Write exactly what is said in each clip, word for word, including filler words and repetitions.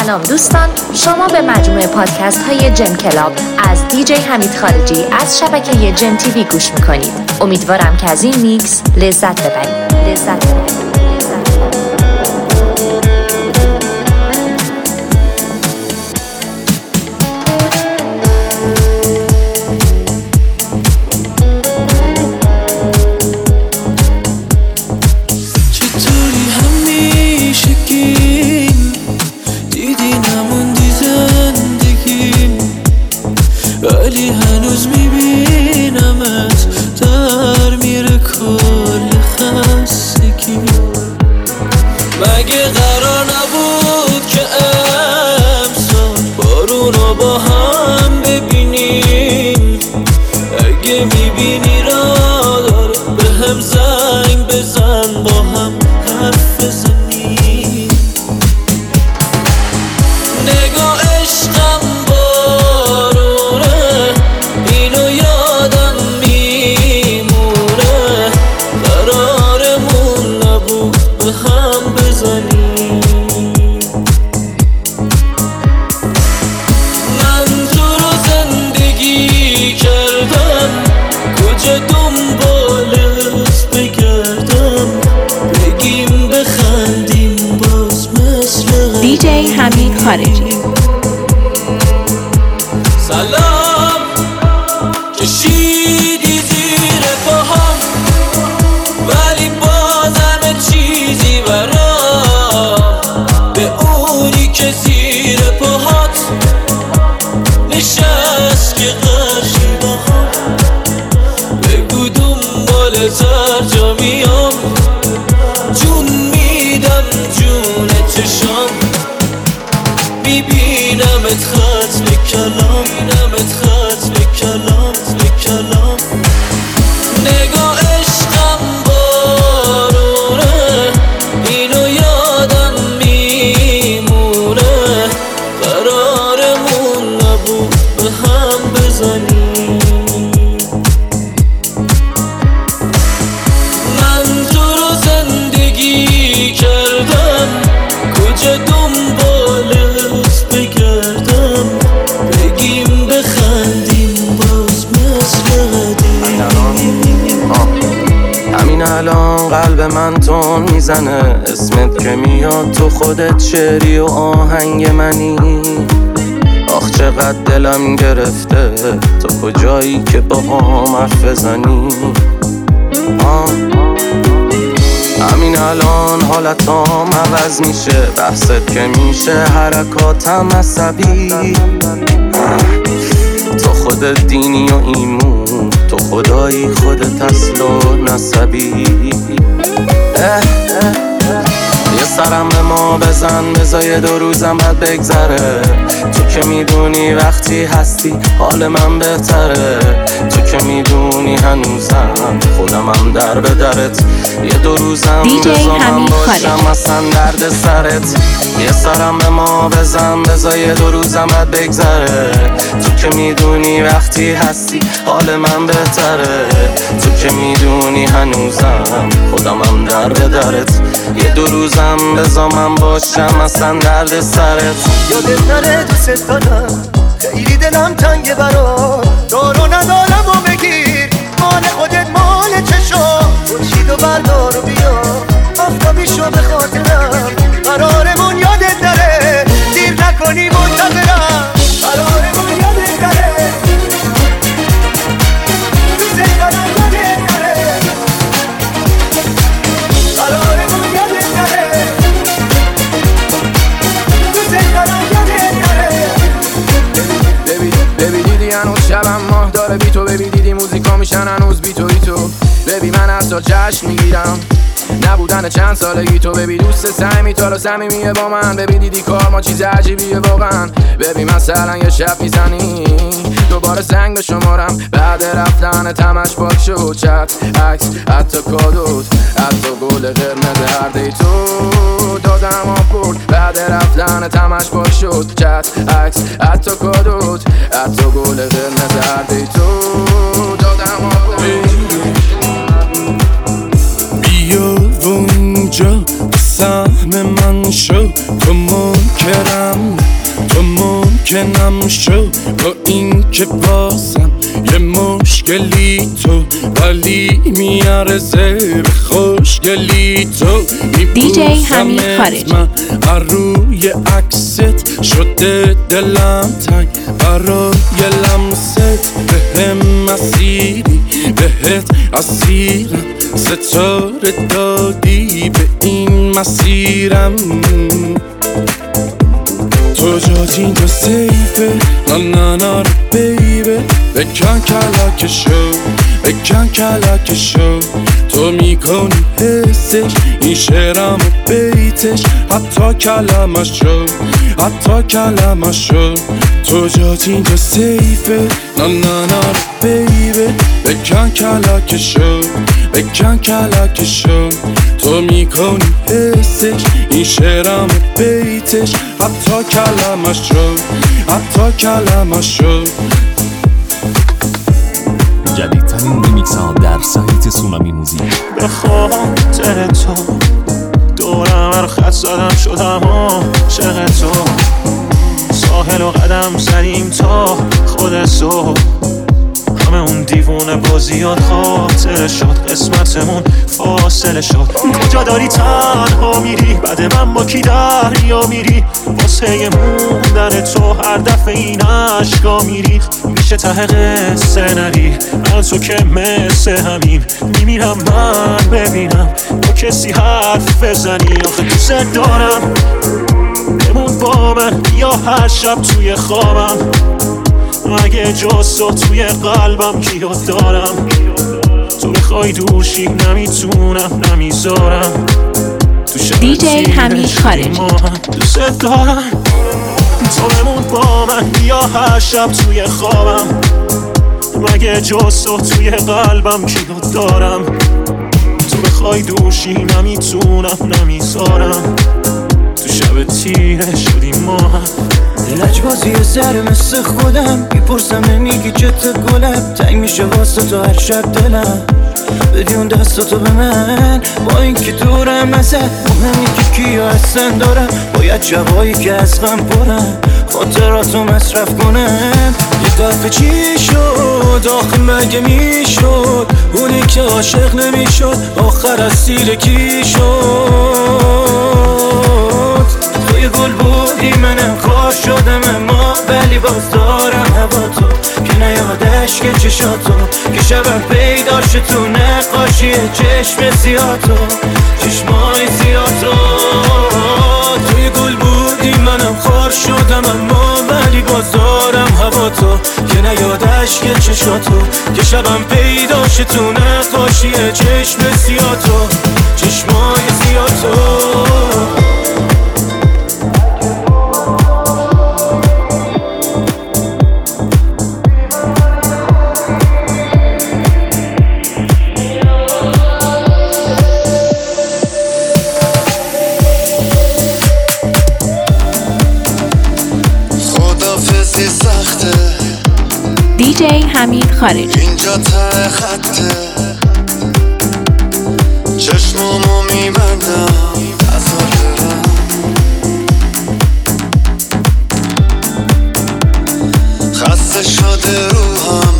سلام دوستان، شما به مجموعه پادکست های جم کلاب از دیجی حمید خارجی از شبکه جم تیوی گوش میکنید. امیدوارم که از این میکس لذت ببرید. لذت ببرید. دیجی حمید خارجی. سلام کشیدی زیر پاهم ولی بازم چیزی برام، به اونی که زیر پاهات نشست که قرشی با هم، بگو دنبال ترجا میام، جون میدم جون چشام، میبینمت خط به کلام، میبینمت خط به کلام به کلام، نگاه عشقم بارونه، اینو یادم میمونه، قرارمون نبود به هم بزنیم، من تو رو زندگی کردم، کجا دنبالت بگردم، بگیم بخندیم باز مثل قدیم. همین الان قلب من تون میزنه، اسمت که میاد تو خودت شعری و آهنگ منی، آخ چقدر دلم گرفته تو کجایی که با هم حرف بزنی. همین الان حالتام عوض میشه، بحثت که میشه حرکاتم عصبی، تو خودت دینی و ایمون، تو خدایی خودت اصل و نسبی. یه سرم به ما بزن بذار دو روزم بعد بگذره، تو که میدونی وقتی هستی حال من بهتره، تو که میدونی هنوزم خودمم در به درت، یه دو روزم بذار من باشم اصلا درد سرت. یه سرم به ما بزن بذار دو روزم بعد بگذره، تو که میدونی وقتی هستی حال من بهتره، تو که میدونی هنوزم خودمم در به درت، یه دو روزم بذار من باشم اصلا درد سرت. یادت نره دوست دارم، خیلی دلم تنگه برات، دارو ندارم و بگیر، مال خودت مال چشم، خورشید و بردار و بیا، آفتابی شو به خاطرم، قرارمون یادت نره، دیر نکنی منتظرم، قرارمون یادت نره، دوست دارم یادت نره، قرارمون یادت نره، دوست دارم یادت نره. ببی دیدی هنوز شبم ماه داره بی تو، ببی دیدی موزیکا میشن هنوز بی تو بی تو، ببی من از تو جشن میگیرم نبودن چند سالگی تو، ببی دوست سعی تو رو صمیمیه با من، ببی دیدی کار ما چیز عجیبیه واقعا، ببی مثلا یه شب میزنی دوباره سنگ به شمارم، بعد رفتن تمش پاک شد، چت عکس حتی کادوت، حتی گل قرمز هر دی تو دادم آپورد، بعد رفتن تمش پاک شد، چت عکس حتی کادوت، حتی گل قرمز هر دی تو دادم آپورد. بیا و اینجا سهم من شو، تو منکرم که بازم یه مشکلی تو ولی میارزه به خوشگلی تو دی جی حمید خارجی. من روی عکست شده دلم تنگ برای لمست بهم مسیری بهت اسیرم ستاره دادی به این مسیرم تو جاجین تو سیفه نه نه نه بیبه بکن کلک شو بکن کلک شو تو میکنی حسش این شعرم و بیتش حتی کلمش شو حتی کلمش شو تو جاجین تو سیفه نه نه نه بیبه بکن کلک شو بکن کلک شو تو میکنی حسش این شعرم و بیتش حتی کلمش شو حتی کلمش شو جدیدترین ریمیکس ها در سایت سونامی موزیک. به خاطر تو دورم هر خط زدم شدم عاشق تو ساحل و قدم زدیم تا خود تو همه اون دیوونه بازیات خاطر شد قسمتمون فاصله شد کجا داری تنها میری بعد من با کی دریا میری واسه موندن تو هر دفعه این عشقا میری میشه ته قصه نری من تو که مثل همین میمیرم من ببینم با کسی حرف بزنی آخه دوست دارم بمون با من یا هر شب توی خوابم اگه جز تو توی قلبم کیات دارم تو بخوای دوشی نمیتونم نمیذارم تو شب دی جی حمید خارجی. دوست دارم تو بمون با من یا هر شب توی خوابم مگه جز تو توی قلبم کیات دارم تو بخوای دوشی نمیتونم نمیذارم تو شب تیره شدیم ما لجبازی سر مثل خودم میپرسم نمیگی جت گلم تنگ میشه واسه تو هر شب دلم بدی اون دستاتو به من با این که دورم ازت مهمی که کیا هستن دارم باید شبایی که از غم پرم خاطراتو مصرف کنم یه دفعه چی شد آخه مگه میشد اونی که عاشق نمیشد آخر از سیر کی شد توی گل بودی منم خواه شدم اما ولی باز دارم هوا تو که نیادش که چشاتو که شبم پیدا شد تو نقاشی چشم زیادو چشمای زیادو توی گل بودی منم خواه شدم اما ولی باز دارم هوا تو که نیادش که چشاتو که شبم پیدا شد تو نقاشی چشم زیادو چشمای زیادو دی جی حمید خارجی. اینجا ته خطه چشمامو میبندم از آخرم خسته شده روحم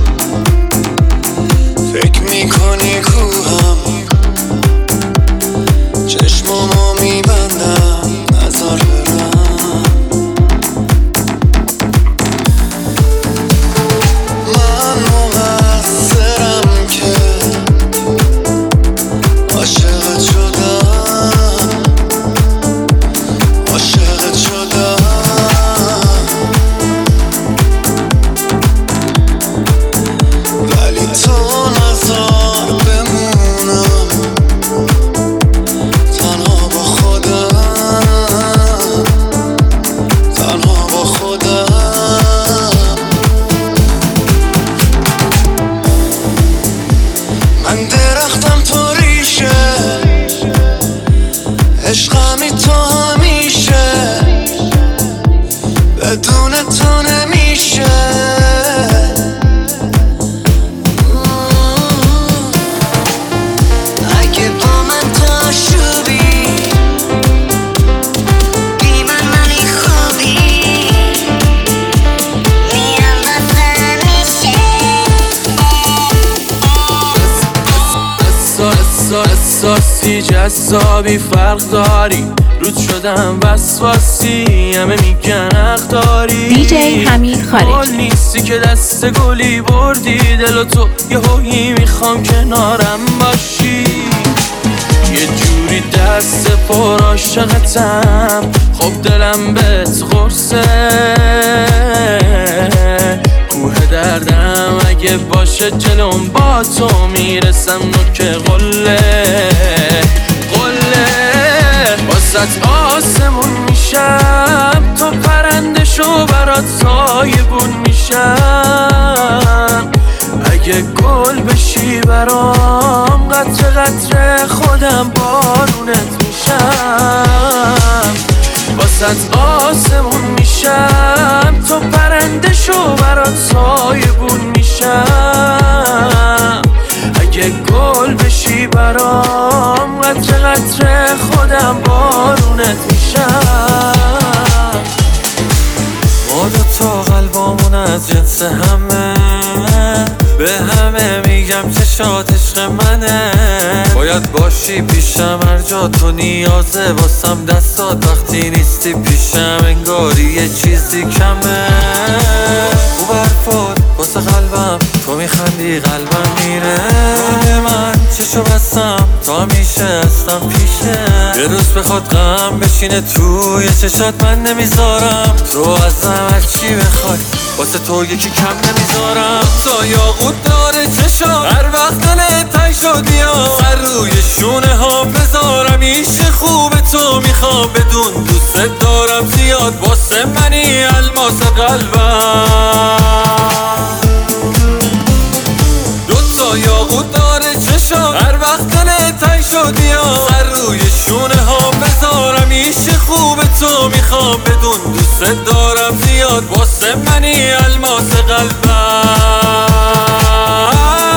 فکر میکنی کوهم چشمامو میبندم از آخرم Bye. جذابی فرق داری رود شدم وسواسی همه میگن حق داری دیجی حمید خارجی گل نیستی که دست گلی بردی دل و تو یه هویی میخوام کنارم باشی یه جوری دست پر عاشقتم خب دلم بهت قرصه کوه دردم اگه باشه جلوم با تو میرسم نوک قله قله واسط آسمون میشم تو پرنده شو برات سایبون میشم اگه گل بشی برام قطره قطره خودم بارونت میشم واسط آسمون میشم تو پرنده شو برات سایبون میشم اگه گل بشی برام قطره قطره خودم بارونت میشم ما دوتا قلبامون از جنس همه به همه میگم چشات عشق منه باید باشی پیشم هر جا تو نیازه واسم دستات وقتی نیستی پیشم انگاری یه چیزی کمه خوب حرفات واسه قلبم تو میخندی قلبم میره به من چشو بستم تو همیشه هستم پیشه یه روز بخواد غم بشینه توی چشات من نمیذارم تو ازم هرچی بخوای واسه تو یکی کم نمیذارم تا یاقوت داره چشم هر وقت دلت تنگ شد بیا سر روی شونه ها بذارم ایش خوب تو میخوام بدون دوست دارم زیاد واسه منی الماس قلبم دوتا یاقوت داره چشم هر وقت دلت تنگ شد بیا سر روی شونه ها بذارم ایش خوب تو میخوام بدون دوست دارم زیاد واسه منی الماس قلبم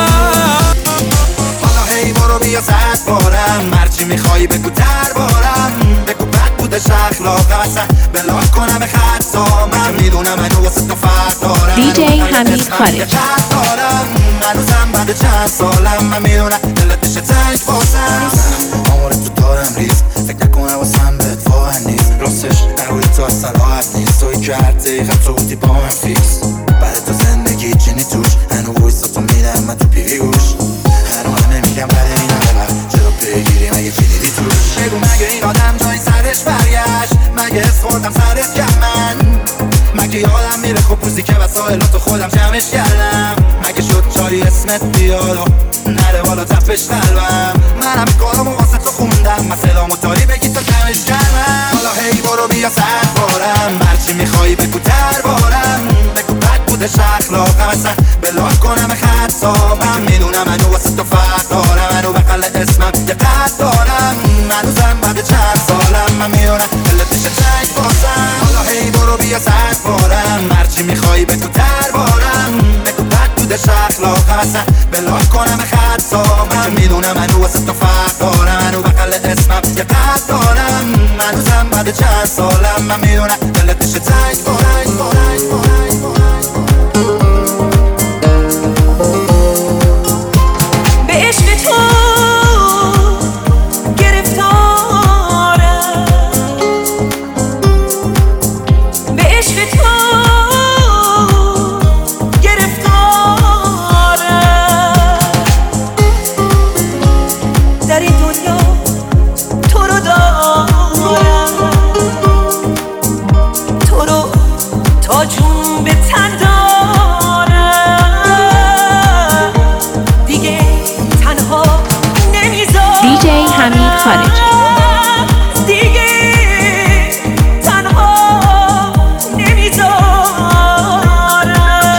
حالا هی برو بیا صد بارم مرچی میخوایی بگو در بارم بگو بد بودش اخلاقم اصلا بلاک کنم به خطا من میدونم منو واسه تو فرق دارم دیجی حمید خارجی هنوزم بعد چند سالم من میدونم دلت بشه تنگ باسم آمار تو دارم ریز فکر نکنم واسم بهت واقع نیست راستش نروی تو اصلا راحت نیست توی که هر دقیقه تو بودی با من فیکس بعد تو زندگی جنی توش هنو ویستا تو میدم من تو پیری گوش هنو همه میگم بعد این همه وقت چرا پیگیری مگه فیلیدی توش بگو مگه این آدم جای سرش برگشت مگه حس خوردم سرت کم من مگه یادم میره خب روزی که وسایلاتو خودم جمعش کردم مگه شد جایی اسمت بیاد و نره بالا تپش قلبم من همه کارامو واسه تو خوندم مثلامو تاری بگی تا کمش کردم حالا هی برو بیا صد بارم هرچی میخوایی بگو در بارم بگو بد بودش اخلاقم اصلا بلاک کنم خطا من میدونم منو واسه تو فرق دارم منو بقل اسمم یه قد دارم هنوزم بعد چند سالم من میدونم دلت میشه تنگ باسم حالا هی برو بیا صد بارم هرچی میخوایی بگو در بارم بگو بد بودش اخلاقم اصلا بلاک کنم خطا من میدونم منو واسه تو فرق دارم منو بقل اسمم یه قد دارم هنوزم بعد چند سالم من میدونم دلت میشه تنگ بارم به عشق تو گرفتارم به عشق تو گرفتارم در این دنیا تو رو دارم تو رو تا جون به تن دارم دیگه تنها نمیذارم دیجی حمید خارجی دیگه تنها نمیذارم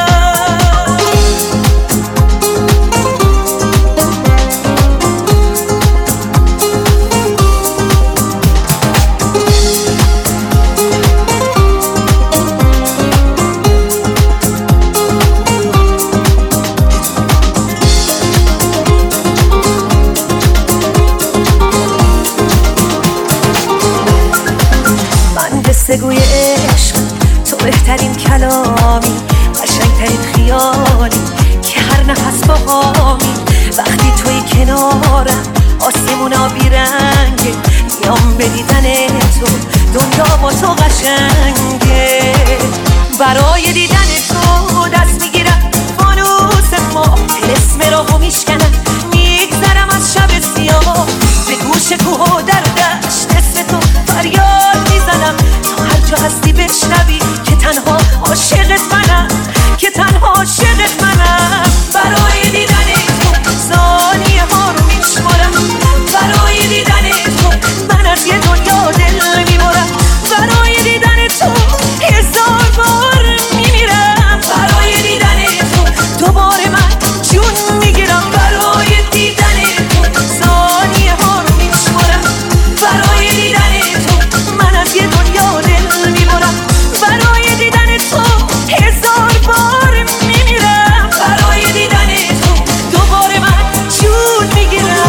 گفتگوی عشق تو بهترین کلامی قشنگترین خیالی که هر نفس باهامی وقتی توی کنارم آسمونا بیرنگه، میام به دیدن تو دنیا با تو قشنگه. برای دیدن تو دست میگیرم فانوس ما، اسم راهو میشکنم میگذرم از شب سیاه. به گوش کوه و در و دشت اسم تو فریاد میزنم، تا هر جا هستی بشنوی که تنها عاشقت منم، که تنها عاشقت منم. برای دیدن تو ثانیه ها رو میشمارم، برای دیدن تو من از یه دنیا دل میبرم، برای دیدن تو هزار بار میمیرم، برای دیدن تو دوباره من جون میگیرم. برای دیدن تو ثانیه ها رو میشمارم، برای دیدن تو من از یه دنیا دل میبرم، برای دیدن تو هزار بار میمیرم، برای دیدن تو دوباره من جون میگیرم.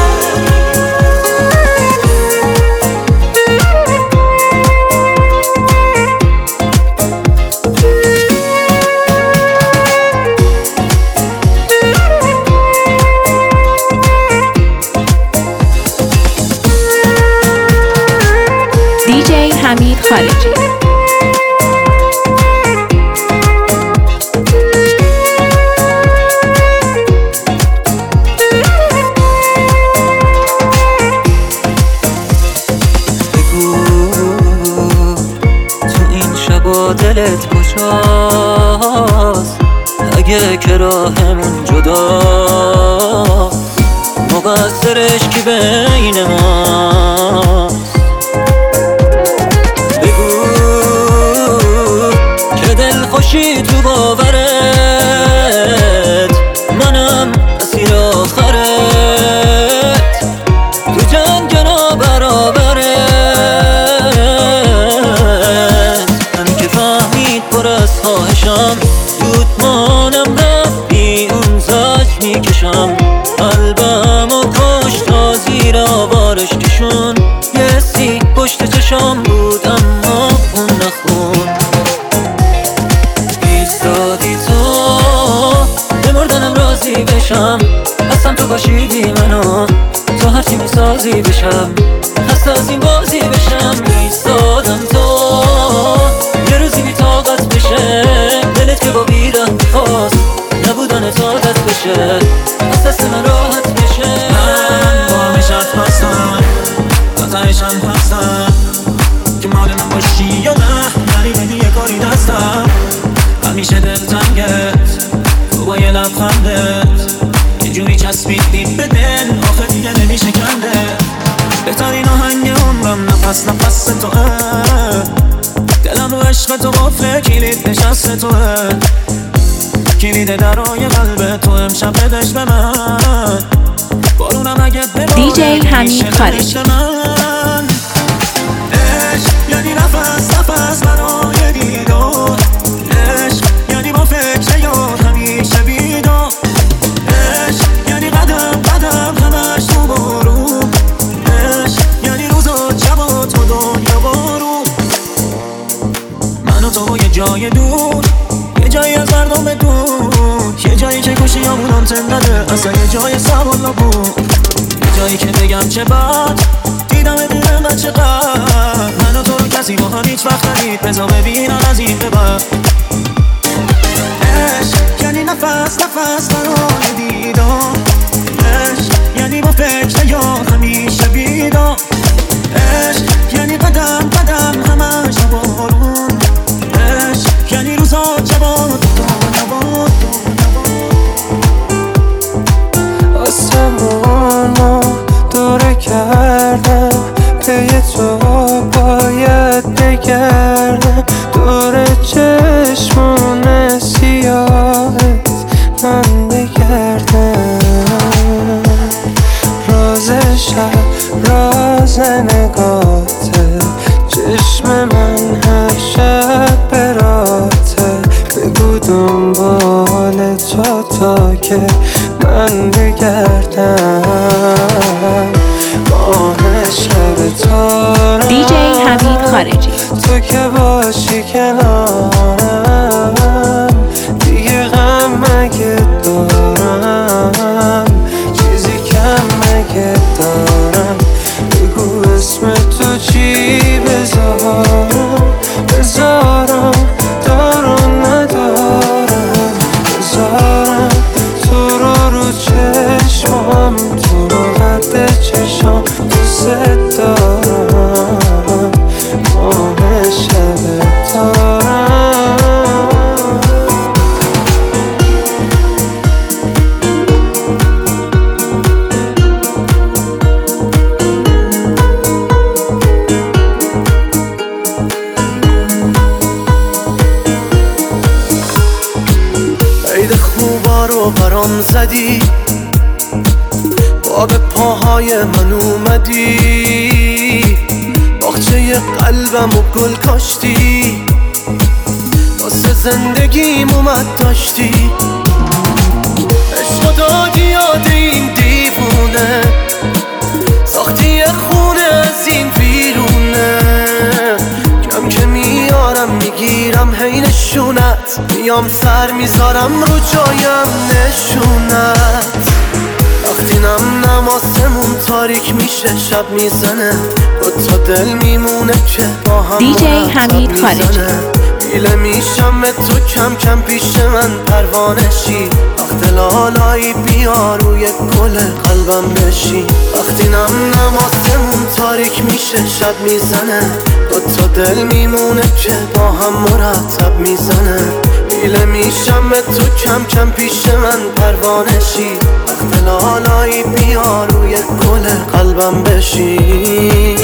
دیجی حمید خارجی. بگو تو این شبا دلت کجاست؟ اگه که راهمون جدا، مقصرش کی بین ماست؟ بگو که دل خوشی تو باورت، منم اسیر آخرت، تو جنگ نابرابرت. من که فهمید پر از خواهشم، دود مانم رفتی اون زج میکشم، قلبم و کش تا زیر آوارش کشون. یه سی پشت چشم بود اما اون نخون. ایستادی تو بمردنم راضی بشم، اصلا تو باشیدی منو تو هرچی میسازی بشم، خسته از این بازی بشم. ایستادم تو یه روزی بی طاقت بشه، دلت که با بیره میخواست نبودن طاقت بشه، از دست من راحت بشه. من با همه شرط بستم، تا تایشم هستم که مال من باشی یا نه، نری بدی یه کاری دستم. همیشه دلتنگت تو با یه لبخندت، یه جوری چسبیدی به دل آخه دیگه نمیشه کنده. بهترین آهنگ عمرم نفس نفس توه، دلم رو عشق تو قفله کلید نشست توه، کلید درای قلب تو امشب بدش به من. بارونم اگه بباره دیجی حمید خارجی. عشق یعنی نفس نفس برای دیدار، عشق یعنی با فکر یار همیشه بیدار، عشق یعنی قدم قدم همش تو بارون، عشق یعنی روز و شب و تو دنیا بارون. من و تو یه جای دور، یه جایی از مردم دور، یه جایی که گوشی همونم تن نده، اصلا یه جای سوالا بود، یه جایی که بگم چه بد دیدم دیدم من چقدر. من و تو رو کسی با هم هیچ وقت ندید، بذار ببینم از این به بعد. عشق یعنی نفس نفس برای دیدار، عشق یعنی با فکر یار همیشه بیدار، عشق یعنی قدم قدم همش بارون، عشق یعنی روزا جوان تو نباد آسمانو دوره کردم، پی تو باید بگردم، دور چشمون سیاهت من بگردم. راز شب راز نگاته، چشم من هر شب براته، بگو دنبال تو تا که من بگردم. ماه شب تارم دیجی حمید خارجی. تو که باشی کنارم، دیگه غم مگه دارم، چیزی کم مگه دارم. چی بذارم بذارم دارم ندارم بذارم تو رو رو چشمام تو رو قد چشم دوست دارم ماه شب دارم. عید خوبا رو برام زدی با به پاهای من اومدی باغچه قلبم و گل کاشتی واسه زندگیم اومد داشتی عشق دادی یاد این دیوونه ساختی یه خونه از این ویرونه کم که میارم میگیرم هی نشونت میام سر میذارم رو جایم نشونت وقتی نم نماسمون تاریک میشه شب میزنه دوتا دل میمونه که با هم دی جی حمید خارجی. میله میشم تو کم کم پیش من پروانشی وقت لالایی بیا روی گل قلبم بشی وقتی نم نماسمون تاریک میشه شب میزنه دوتا دل میمونه که با هم مرتب میزنه میله میشم تو کم کم پیش من پروانشی وقت لالایی بیا روی گل قلبم بشی.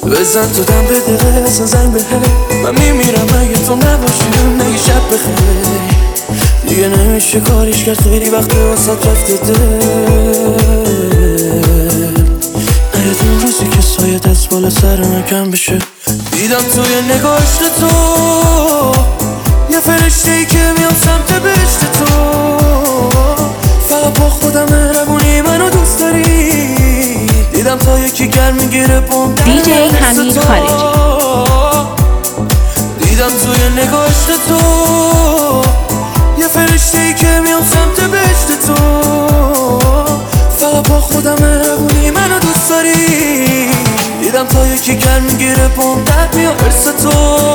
بزن تو دم بده بزن زنگ به من میمیرم اگه تو نباشی نگی شب بخیر دیگه نمیشه کاریش کرد خیلی وقت واسط رفته دل نیاد روزی که سایت از بالا سر من کم بشه دیدم توی نگاشت تو یه فرشته ای که میام سمت بهشت تو فقط با خودم مهربونی منو دوست داری دیدم تا یکی گرم میگیره پام دیجی حمید خارجی دیدم توی نگاشت تو یه فرشته ای که میام سمت بهشت تو فقط با خودم مهربونی منو دوست داری دیدم تا یکی گرم میگیره پام درد میام ارس تو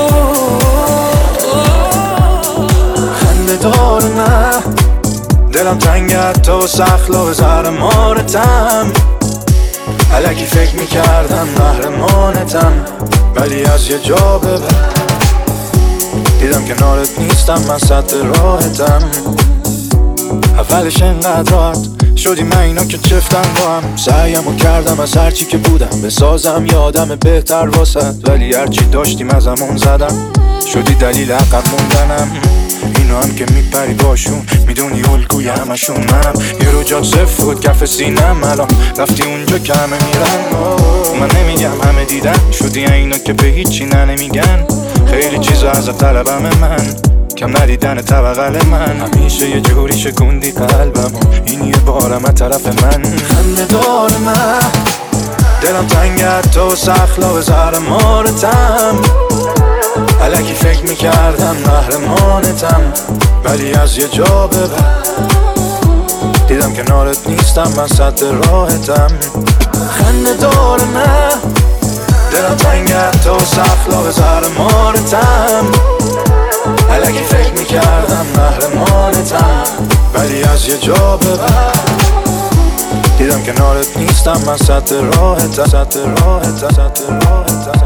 خنده دار نه دلم تنگت تو سخلا به زهر مارتم الکی فکر میکردم قهرمانتم ولی از یه جا ببر دیدم کنارت نیستم من سد راحتم اولش انقدر راحت شدی من اینا که چفتن با هم سعیمو کردم از هرچی که بودم بسازم یه آدم بهتر واسد ولی هرچی داشتیم از همون زدم شدی دلیل عقب موندنم اینو هم که میپری باشون میدونی الگوی همشون منم یه رو جات صفر بود کف سینم الان رفتی اونجا که همه میرن من نمیگم همه دیدن شدی اینا که به هیچی نه نمیگن خیلی چیزا از طلبم من کم ندیدن طبقل من همیشه یه جوری شکوندی قلبم این یه بارم از طرف من خنده دار من دلم تنگت تو سخلا به زهر مارتم الکی فکر میکردم قهرمانتم ولی از یه جا ببر دیدم کنارت نیستم من سد راحتم خنده دار نه دلم تنگت تو سخلا به زهر مارتم الکی فکر میکردم قهرمانتم ولی از یه جا ببر دیدم کنارت نیستم من سد راحتم سد راحتم سد راحتم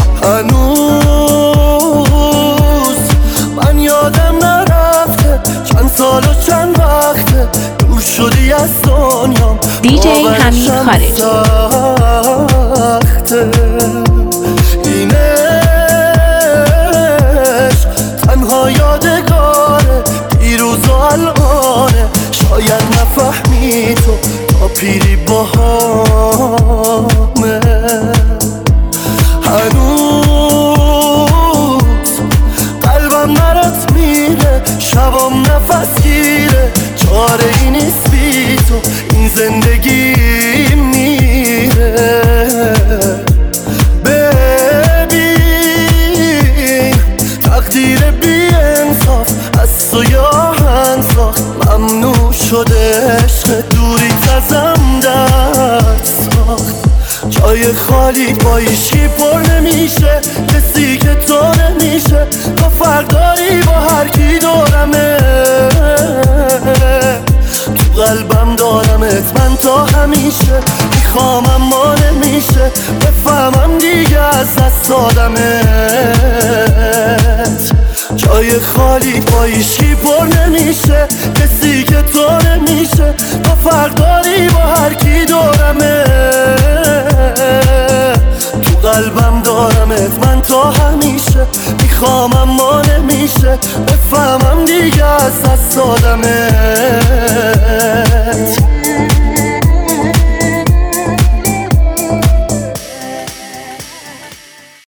هنوز من یادم نرفته چند سال و چند وقته دور شدی از دنیام دیجی حمید خارجی این عشق تنها یادگاره دیروز و الانه شاید نفهمی تو تا پیری باهامه هنوز قلبم نرات میره شبام نفس گیره چاره ای نیست بی تو این زندگی میره ببین تقدیر بی انصاف از تو یا هنساخت ممنوع شده عشق دوری تزم دست ساخت جای خالی با ایشی پر نمیشه کسی که تو نمیشه تو فرق داری با هر کی دورمه تو قلبم دارمت من تا همیشه میخوام اما نمیشه بفهمم دیگه از دست دادمت جای خالی با ایشی پر نمیشه کسی که تو نمیشه تو فرق داری با هر کی دورمه تو قلبم دارمت من تا همیشه میخوام اما نمیشه